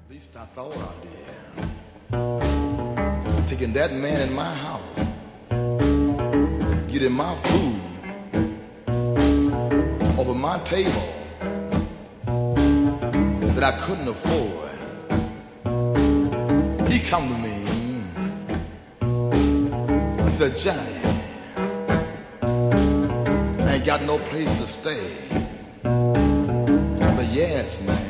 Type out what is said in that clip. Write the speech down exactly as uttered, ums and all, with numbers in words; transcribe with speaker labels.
Speaker 1: At least I thought I did. Taking that man in my house, getting my food over my table that I couldn't afford. He come to me, he said, Johnny, I ain't got no place to stay. I said, yes, man.